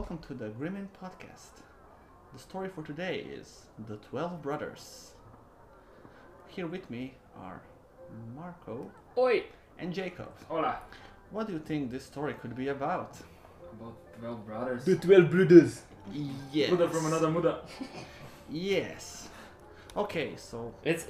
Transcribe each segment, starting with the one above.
welcome to the Grimmin Podcast. The story for today is The 12 Brothers. Here with me are Marco Oi! and Jacob. Hola. What do you think this story could be about? About 12 brothers. 12 brothers. Yes. Buddha from another Buddha. Yes. Okay, so It's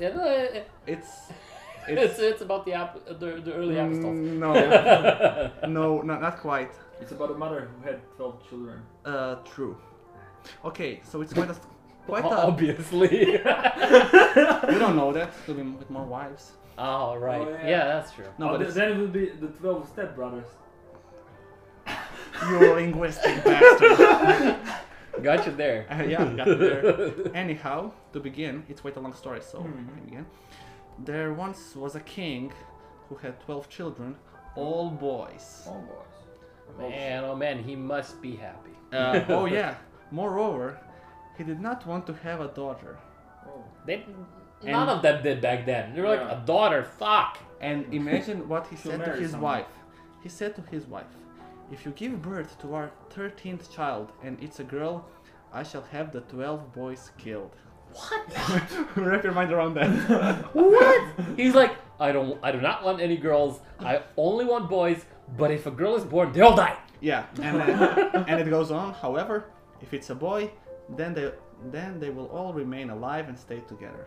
it's it's about the early apostles. no, not quite. It's about a mother who had 12 children. True. Okay, so it's quite a Obviously. you don't know that. Could be with more wives. Oh right. Oh, yeah. Yeah, that's true. No, but it's, then it would be the 12 stepbrothers. you linguistic bastard. Got you there. Yeah, got it there. Anyhow, to begin, it's quite a long story, so Mhm. I begin. There once was a king who had 12 children, all boys. Oh, boys. Man, oh man, he must be happy. Oh yeah. Moreover, he did not want to have a daughter. Oh. None of them did back then. They were like, Yeah. a daughter, fuck. And imagine what he She'll said to marry his someone. wife. He said to his wife, "If you give birth to our 13th child and it's a girl, I shall have the 12 boys killed." What? Wrap your mind around that. What? He's like, I do not want any girls. I only want boys. But if a girl is born, they'll die. Yeah, and it goes on. However, if it's a boy, then they will all remain alive and stay together.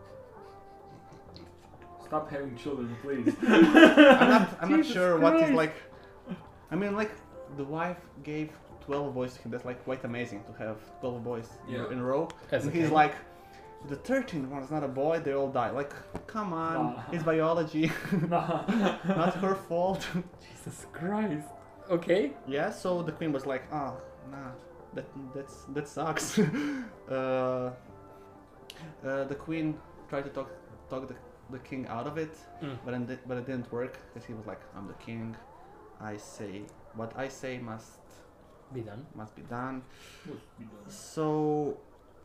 Stop having children, please. I'm not Jesus sure what is Christ. like. I mean, like the wife gave 12 boys to him. That's like quite amazing to have 12 boys Yeah. in a row. As And a he's king. like, the 13th one is not a boy. They all die. Like, come on, Nah. it's biology, Nah. not her fault. Jesus Christ. Okay. Yeah. So the queen was like, oh, nah, that sucks. The queen tried to talk the king out of it, Mm. but it didn't work because he was like, I'm the king. I say what I say must Be done. be done. So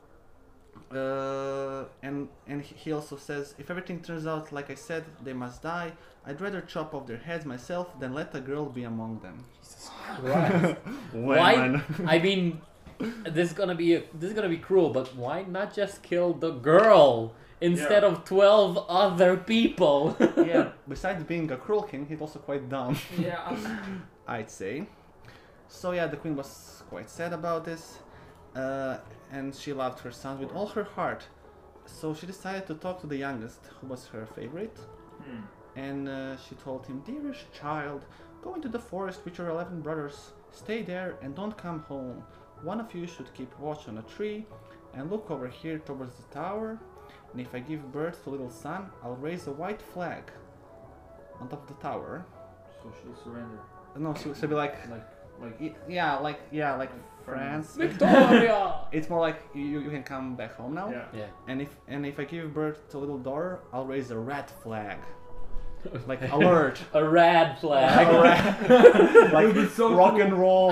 and he also says, if everything turns out like I said, they must die. I'd rather chop off their heads myself than let a girl be among them. Jesus Christ. Why? Women. I mean, this is gonna be cruel, but why not just kill the girl instead Yeah. of 12 other people? Yeah. Besides being a cruel king, he's also quite dumb, Yeah. I'd say. So yeah, the queen was quite sad about this, and she loved her son with all her heart. So she decided to talk to the youngest, who was her favorite, Hmm. and she told him, "Dearest child, go into the forest with your 11 brothers. Stay there and don't come home. One of you should keep watch on a tree and look over here towards the tower. And if I give birth to a little son, I'll raise a white flag on top of the tower." So she'll surrender. No, she'll be like, Like like France. Victoria! It's more like you can come back home now. yeah. Yeah. And if I give birth to a little daughter, I'll raise a red flag, like alert, A rad flag. like It'd be so rock cool. and roll.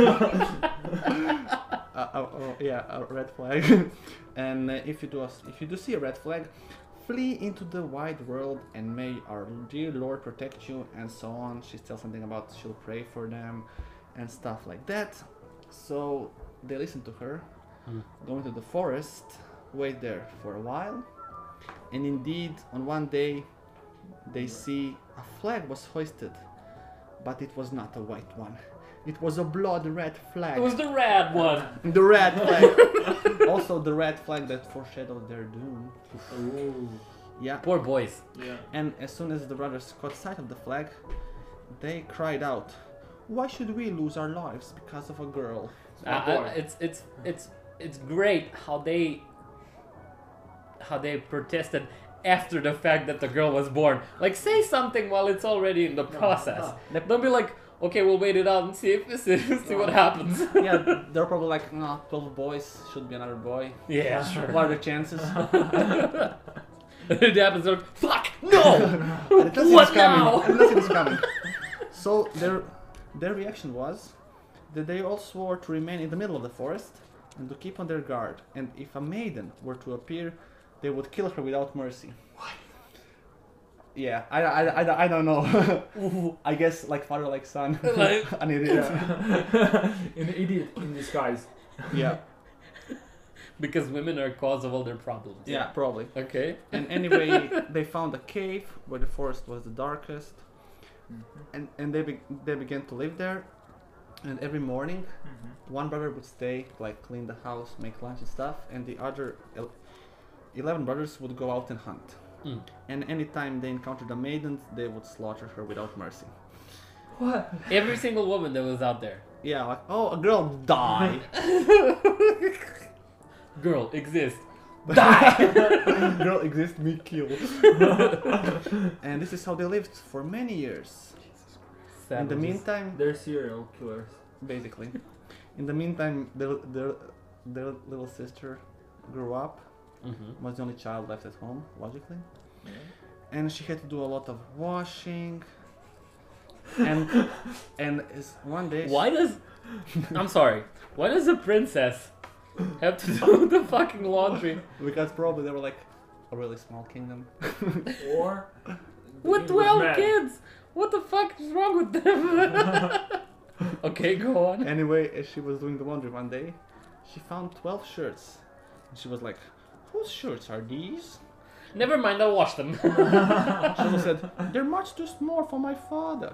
Yeah, a red flag. And if you do see a red flag, flee into the wide world, and may our dear Lord protect you, and so on. She tells something about she'll pray for them, and stuff like that. So they listen to her, go into the forest, wait there for a while, and indeed, on one day, they see a flag was hoisted, but it was not a white one. It was a blood red flag. It was the rad one. The red flag. Also, the red flag that foreshadowed their doom. Oh. Yeah. Poor boys. Yeah. And as soon as the brothers caught sight of the flag, they cried out, "Why should we lose our lives because of a girl?" boy. It's great how they protested after the fact that the girl was born. Like, say something while it's already in the process. Don't be like, okay, we'll wait it out and see if see what happens. Yeah, they're probably like, "No, 12 boys should be another boy. Yeah, sure. What are the chances?" It happens. They're like, fuck no. And it doesn't What it's coming. now? And nothing is coming. So their reaction was that they all swore to remain in the middle of the forest and to keep on their guard. And if a maiden were to appear, they would kill her without mercy. Yeah, I don't know. I guess like father, like son. Like- An idiot. An idiot in disguise. Yeah. Because women are cause of all their problems. Yeah, probably. Okay. And anyway, they found a cave where the forest was the darkest, and they began to live there. And every morning, one brother would stay, like clean the house, make lunch and stuff, and the other 11 brothers would go out and hunt. Mm. And anytime they encountered a maiden, they would slaughter her without mercy. What? Every single woman that was out there. Yeah, like, oh, a girl, die. Girl, exist. Girl exists, me kill. And this is how they lived for many years. In the Savages. meantime, They're serial killers. basically. In the meantime, their little sister grew up, Mhm. was the only child left at home, logically. And she had to do a lot of washing. And one day... Why does... I'm sorry. Why does a princess have to do the fucking laundry? Because probably they were like a really small kingdom. Or With 12 kids? What the fuck is wrong with them? Okay, go on. Anyway, as she was doing the laundry one day, she found 12 shirts. And she was like, whose shirts are these? Never mind, I'll wash them. She also said, they're much too small for my father.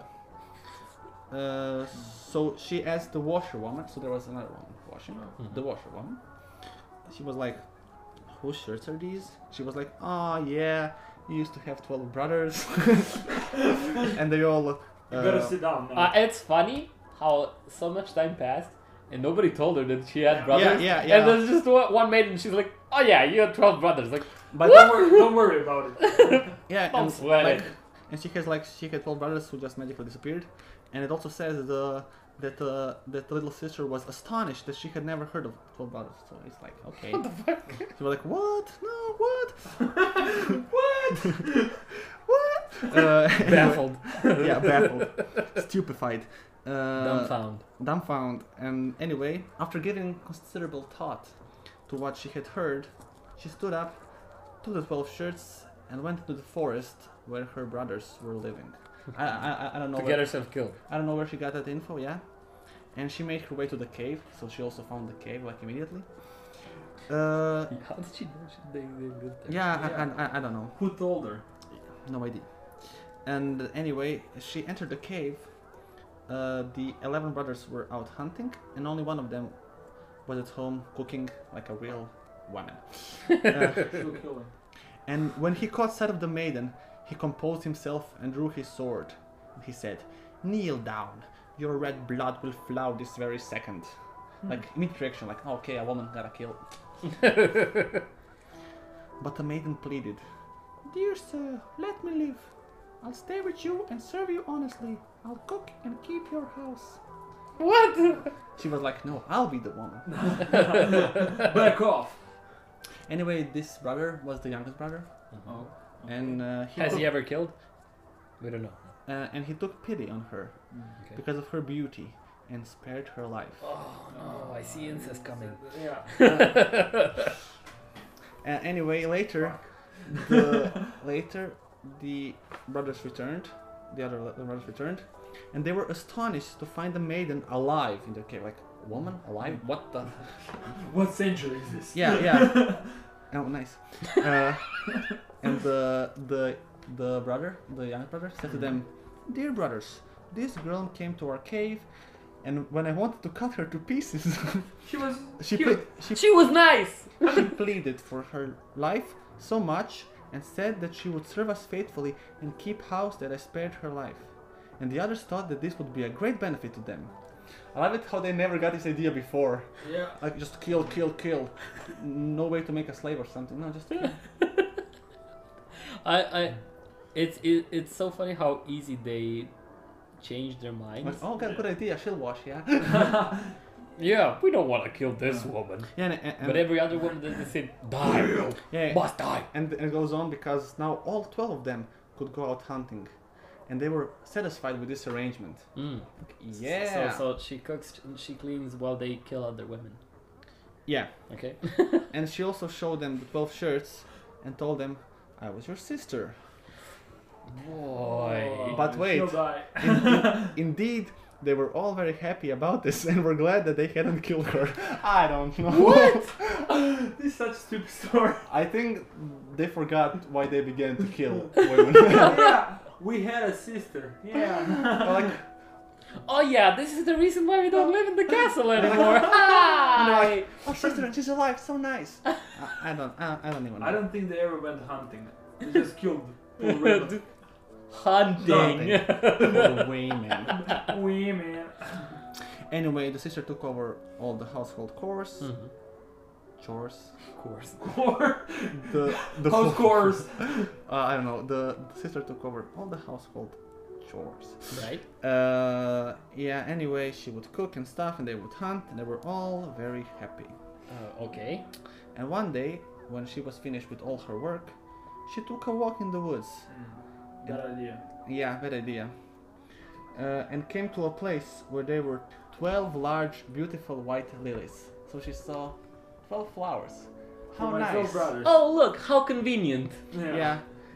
So she asked the washerwoman, so there was another woman washing, the washerwoman. She was like, whose shirts are these? She was like, oh yeah, you used to have 12 brothers. And they all... You better sit down now. It's funny how so much time passed and nobody told her that she had brothers. yeah. And there's just one maiden and she's like, oh yeah, you had 12 brothers. Like, But Don't worry about it. yeah, Don't and sweat it. and she had 12 brothers who just magically disappeared. And it also says that the little sister was astonished that she had never heard of 12 brothers. So it's like, okay. what the fuck? She was like, what? No, what? What? Baffled. Yeah, baffled, stupefied, Dumbfound. And anyway, after giving considerable thought to what she had heard, she stood up, took the 12 shirts, and went to the forest where her brothers were living. I don't know. To get herself killed. I don't know where she got that info. Yeah, and she made her way to the cave. So she also found the cave like immediately. How did she know they lived there? Yeah, I don't know. Who told her? No idea. And anyway, she entered the cave. The 11 brothers were out hunting, and only one of them was at home cooking like a real woman. She'll kill him. And when he caught sight of the maiden, he composed himself and drew his sword. He said, "Kneel down. Your red blood will flow this very second." Like immediate reaction, like, oh, okay, a woman got killed. But the maiden pleaded, "Dear sir, let me live. I'll stay with you and serve you honestly. I'll cook and keep your house." What? She was like, "No, I'll be the woman." Back off. Anyway, this brother was the youngest brother, Oh. and Has he ever killed? We don't know. and he took pity on her Okay. because of her beauty and spared her life. Oh no, I see incest coming. Yeah. Anyway, later the brothers returned, the brothers returned, and they were astonished to find the maiden alive in the cave. Like, woman alive? What the? What century is this? Yeah. Oh, nice. And the brother, the young brother, said to them, "Dear brothers, this girl came to our cave, and when I wanted to cut her to pieces, She was. She was nice. she pleaded for her life so much and said that she would serve us faithfully and keep house that I spared her life. And the others thought that this would be a great benefit to them." I love it how they never got this idea before. Yeah. Like, just kill. No way to make a slave or something. No, just kill. It's so funny how easy they change their minds. Like, oh, got a good idea. She'll wash, yeah. Yeah, we don't want to kill this woman. Yeah, But every other woman does the same. Die. yeah, Must die. and it goes on because now all 12 of them could go out hunting, and they were satisfied with this arrangement. Yeah. So she cooks and she cleans while they kill other women. Yeah. Okay. And she also showed them the 12 shirts and told them, "I was your sister." Boy. But wait. She'll die. Indeed, they were all very happy about this and were glad that they hadn't killed her. I don't know. What? This is such a stupid story. I think they forgot why they began to kill women. Yeah, we had a sister. Yeah. Like, Oh yeah, this is the reason why we don't live in the castle anymore. and they're Hi! like, oh sister, and she's alive, so nice. I don't even know. I don't think they ever went hunting. They just killed poor women. Hunting. Poor women. Women. Anyway, the sister took over all the household chores. Chores. Of course. Or The house chores. I don't know. The sister took over all the household chores. Right? Yeah. Anyway, she would cook and stuff, and they would hunt, and they were all very happy. Okay. And one day, when she was finished with all her work, she took a walk in the woods. Bad idea. Yeah, bad idea. And came to a place where there were 12 large, beautiful white lilies. So she saw 12 flowers. How For my nice! 12 brothers. Oh look, how convenient. Yeah.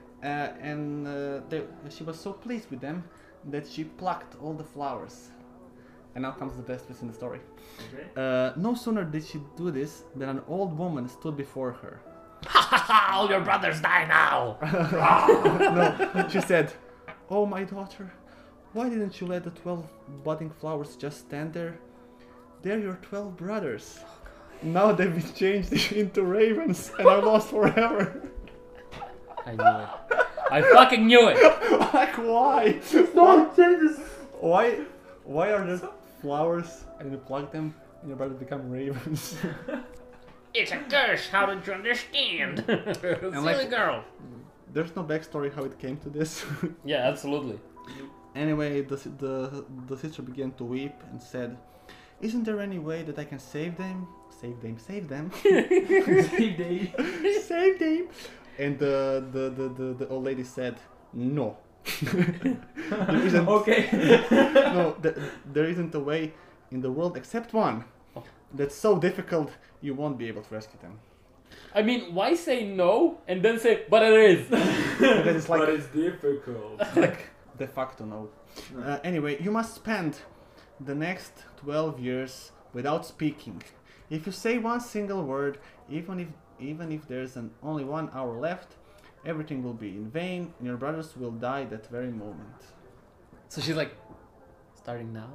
She was so pleased with them that she plucked all the flowers. And now comes the best twist in the story. Okay. No sooner did she do this than an old woman stood before her. All your brothers die now. No, she said, "Oh, my daughter, why didn't you let the 12 budding flowers just stand there? They're your 12 brothers. Now they've been changed into ravens and are lost forever." I knew it. I fucking knew it. Like, why? Don't change this. Why are there flowers and you pluck them and your brothers become ravens? It's a curse. How did you understand? Silly like- girl. There's no backstory how it came to this. Yeah, absolutely. Anyway, the sister began to weep and said, "Isn't there any way that I can save them? Save them, save them, Save day. save them!" And the old lady said, "No, there isn't. Okay. No, there isn't a way in the world except one. That's so difficult you won't be able to rescue them." I mean, why say no and then say, but it is? Because it's like But it's difficult. like de facto no. Anyway, you must spend the next 12 years without speaking. If you say one single word, even if there's only 1 hour left, everything will be in vain and your brothers will die that very moment. So she's like, starting now?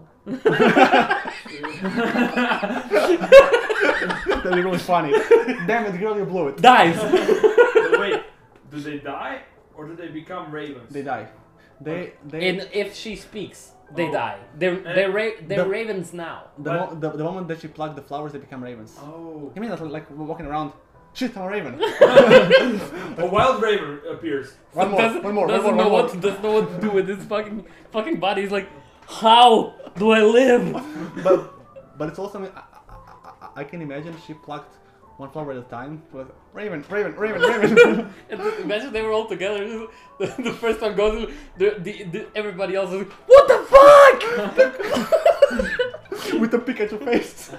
That'd be really funny. Damn it, girl, you blew it. Dies! But wait, do they die or do they become ravens? They die. They And if she speaks, they Oh. die. They're The- ravens now. the moment that she plucked the flowers, they become ravens. Oh. You mean like walking around? Shit, I'm a raven. A wild raven appears. One more, Doesn't one more, know one more. doesn't know what to do with his fucking body. He's like, how do I live? But it's also I can imagine she plucked one flower at a time. Like, raven, raven, raven, raven. And imagine they were all together. The first one goes, everybody else is like, what the fuck? With the Pikachu face.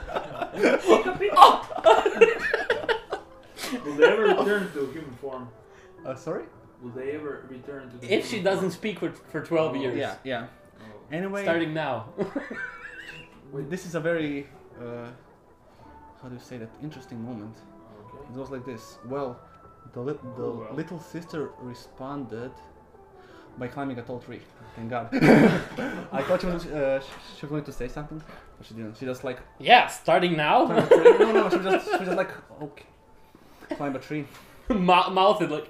Will they ever return to human form? Sorry? Will they ever return to the If she human doesn't speak for 12 years. Yeah, yeah. form? Oh. Anyway, Starting now. this is a very how do you say that? Interesting moment. Okay. It was like this. Well, the well. little sister responded by climbing a tall tree. Thank God. I thought she was going to say something, but she didn't. She just like Yeah, starting now. climbed a tree. No, she was just like okay, climb a tree. Mouth it like.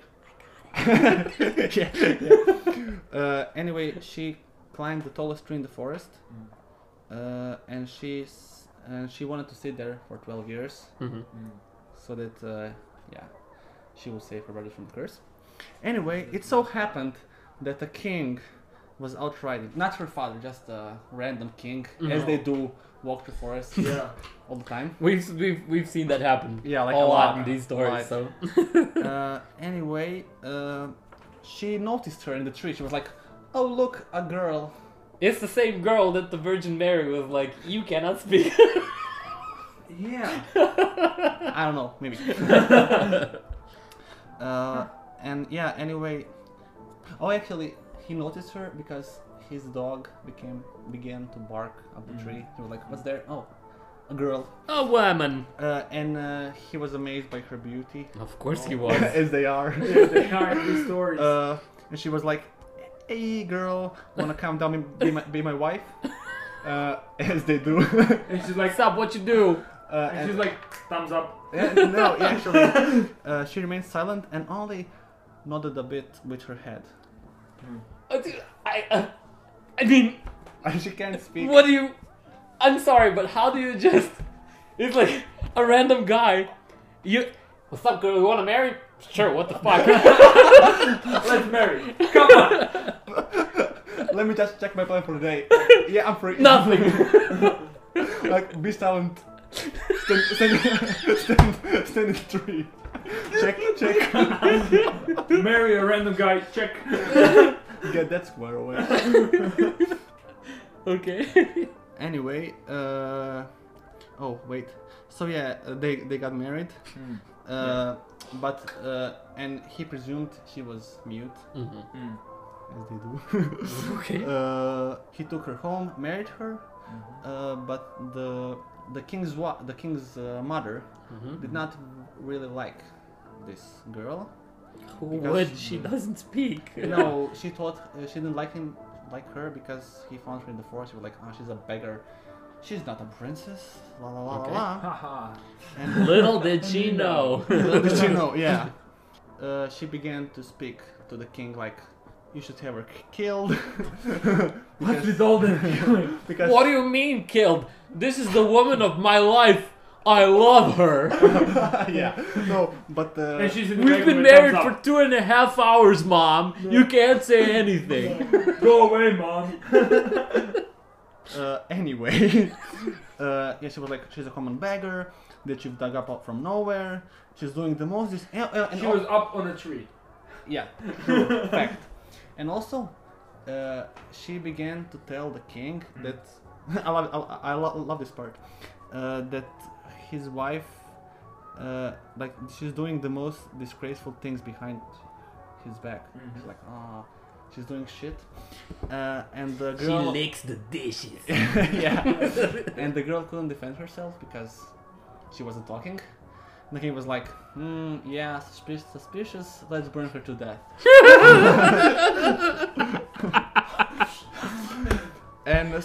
yeah. Anyway, she climbed the tallest tree in the forest, and she wanted to sit there for 12 years, so that she would save her brothers from the curse. Anyway, it so happened that the king was out riding, not her father, just a random king, as they do walk the forest Yeah. all the time. We've seen that happen. Yeah, like a a lot lot. in these stories. Right. So Anyway, she noticed her in the tree. She was like, "Oh, look, a girl." it's the same girl that the Virgin Mary was like, you cannot speak. Yeah. I don't know, maybe. And yeah, anyway. Oh, actually, he noticed her because his dog began to bark up the tree. He was like, "What's there?" Oh, a girl. A woman. And he was amazed by her beauty, Of course he was. as they are. Yeah, they are in these stories. And she was like, "Hey, girl, wanna come down and be my wife?" As they do. and she's like, Stop what you do. and she's like, thumbs up. No, actually, she remained silent and only nodded a bit with her head. I mean, She can't speak. what do you... I'm sorry, but how do you just... It's like a random guy. What's up, girl? You want to marry? Sure, what the fuck? Let's marry. Come on. Let me just check my plan for the day. Yeah, I'm free. Nothing. Like, be silent. Stand in the tree. Check. Marry a random guy. Check. Get that square away. Okay. Anyway, oh wait. So yeah, they got married. But and he presumed she was mute, Mm-hmm. as they do. Okay. He took her home, married her, but the king's mother Mm-hmm. did not really like this girl. Who Because- would? She doesn't speak. No, she thought she didn't like her because he found her in the forest. He was like, "Oh, she's a beggar. She's not a princess." La la la Okay. la. Haha. And Little did she know. little did she know, yeah. She began to speak to the king like, "You should have her killed." What's with all that? because What do you mean killed? This is the woman of my life. I love her. yeah, no, but And she's in the We've back been with a married thumbs for up. 2.5 hours, Mom. You can't say anything. Go away, mom. anyway, yeah, she was like, she's a common beggar that you've dug up from nowhere. She's doing the most. And She was up on a tree. Yeah, true, fact. And also, she began to tell the king that I love this part. That his wife, like, she's doing the most disgraceful things behind his back. She's like, oh, she's doing shit. And the She girl, licks the dishes. yeah, and the girl couldn't defend herself because she wasn't talking. And the king was like, yeah, suspicious, let's burn her to death. And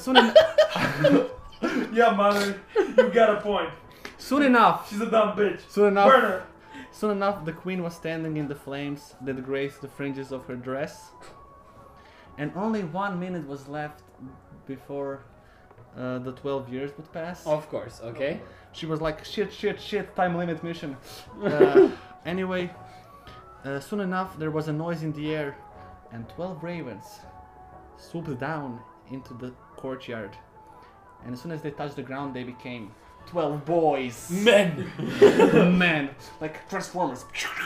Yeah, mother, you got a point. soon enough, She's a dumb bitch. soon enough, Burn her. soon enough, the queen was standing in the flames that grazed the fringes of her dress, and only 1 minute was left before the 12 years would pass. Of course, okay. She was like, shit, time limit mission. Anyway, soon enough, there was a noise in the air, and 12 ravens swooped down into the courtyard. And as soon as they touched the ground, they became 12 boys. Men. Men. Like Transformers.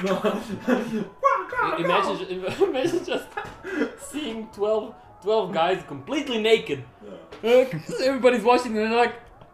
Imagine just seeing 12 guys completely naked. Everybody's watching and they're like,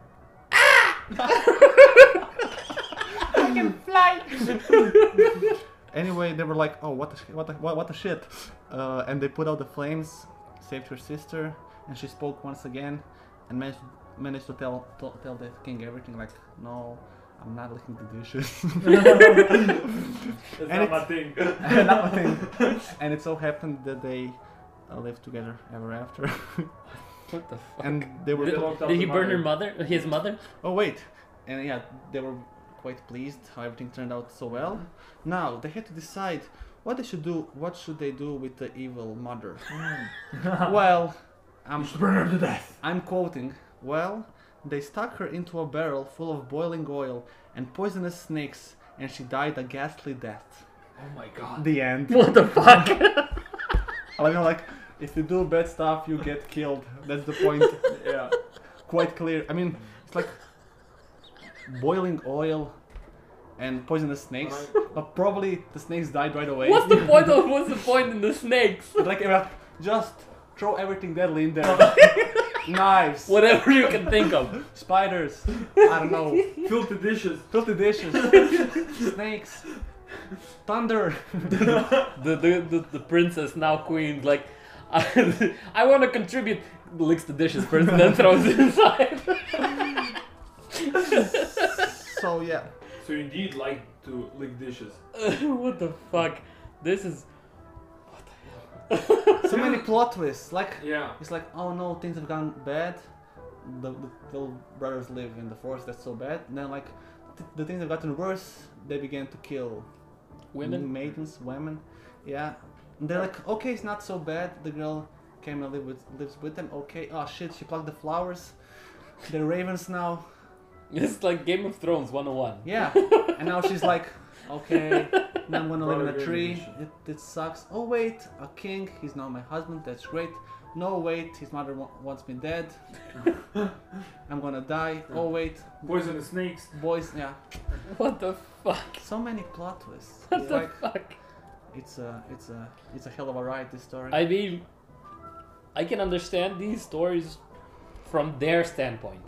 I can fly. Anyway, they were like, oh, what the shit. And they put out the flames, saved her sister, and she spoke once again and managed to tell the king everything, like, no, I'm not licking the dishes. That's And not my thing. Not my thing. And it so happened that they lived together ever after. what the fuck? And they were Did he burn her mother? His mother? oh wait, and yeah, they were quite pleased how everything turned out so well. Now they had to decide what they should do. What should they do with the evil mother? Well, Burn her to death. I'm quoting. Well, they stuck her into a barrel full of boiling oil and poisonous snakes, and she died a ghastly death. Oh my god. The end. What the fuck? Like, if you do bad stuff, you get killed. That's the point. Yeah. Quite clear. I mean, it's like boiling oil and poisonous snakes, but probably the snakes died right away. What's the point in the snakes? Like, just throw everything deadly in there. Knives, Whatever you can think of. spiders, I don't know, Filthy dishes. filthy dishes, snakes, thunder. The princess, now queen, like, I want to contribute. Licks the dishes first and then throws it inside. So yeah, So you indeed like to lick dishes. What the fuck? This is. so many plot twists. Like Yeah. it's like, oh no, things have gone bad. The little brothers live in the forest. That's so bad. And then like the things have gotten worse. They began to kill Women? maidens, women. Yeah. And they're like, okay, it's not so bad. The girl came and lives with them. Okay. Oh shit, she plucked the flowers. They're ravens now. It's like Game of Thrones 101. Yeah. And now she's like, okay, now I'm gonna live in a Brother tree. Ravens. It sucks. Oh wait, a king. He's now my husband. That's great. No wait, his mother wants me dead. I'm gonna die. Oh wait, Poisonous snakes. boys. Yeah. What the fuck? So many plot twists. What It's the like fuck? it's a hell of a ride. This story. I mean, I can understand these stories from their standpoint.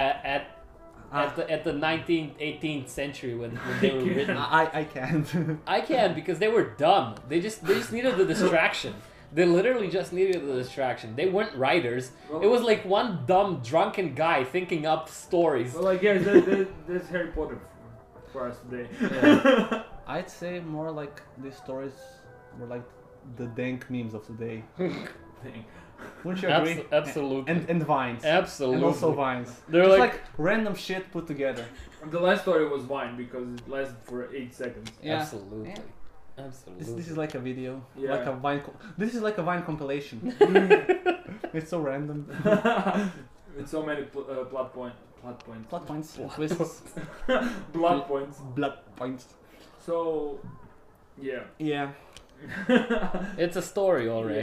At the 19th, 18th century when they were written. I can't. I can because they were dumb. They just needed the distraction. They literally just needed the distraction. They weren't writers. Well- It was like one dumb drunken guy thinking up stories. Well, I guess that's Harry Potter for us today. I'd say more like these stories were like the dank memes of today. Thing. Wouldn't you agree? Absolutely. And vines. Absolutely. And also vines. They're Just like- like random shit put together. The last story was Vine because it lasted for 8 seconds. Yeah. Absolutely. Yeah. Absolutely. This is like a video. Yeah. Like a vine. This is like a vine compilation. It's so random. With so many plot points. Plot points. Plot Twists. Blood points. Blood points. So, yeah. Yeah. It's a story, alright.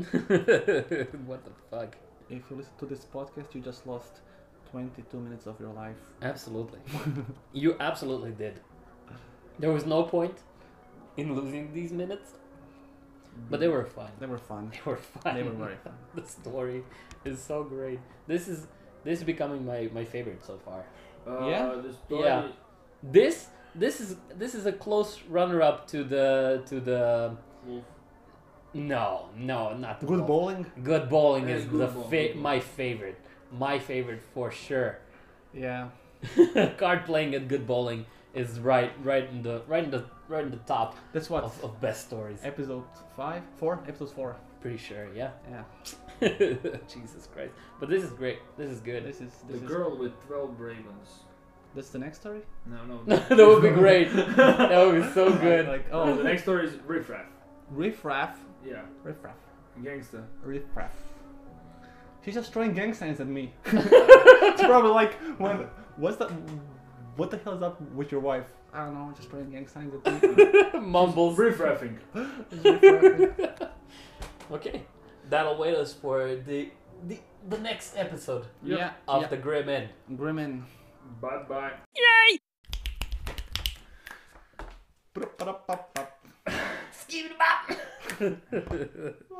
Yeah. What the fuck? If you listen to this podcast, you just lost 22 minutes of your life. Absolutely. You absolutely did. There was no point in losing these minutes, but they were fun. They were fun. They were fun. They were very fun. The story is so great. This is becoming my favorite so far. Yeah? The story. Yeah. This is a close runner up to the Wolf. no, not the Good Wolf. bowling? Good bowling Yeah, is good the bowling. my favorite for sure. Yeah. Card playing at good bowling is right in the top That's what? of best stories. Episode 5? 4? Episode 4. Pretty sure, yeah. Yeah. Jesus Christ! But this is great. This is good. This is The girl with 12 ravens. That's the next story? No. That would be great. That would be so good. Like, Oh, the oh, next story is Riff Raff. Riff Raff. Yeah. Riff Raff. Gangsta. Riff Raff. She's just throwing gang signs at me. It's probably like, what the hell is up with your wife? I don't know, just throwing gang signs at me. Mumbles. Riff Raffing. Riff Raffing. Okay, that'll wait us for the next episode Yeah. of yeah. the Grim End. Grimmin. Bye. Ba-da-ba-da-ba-ba. Skip it up.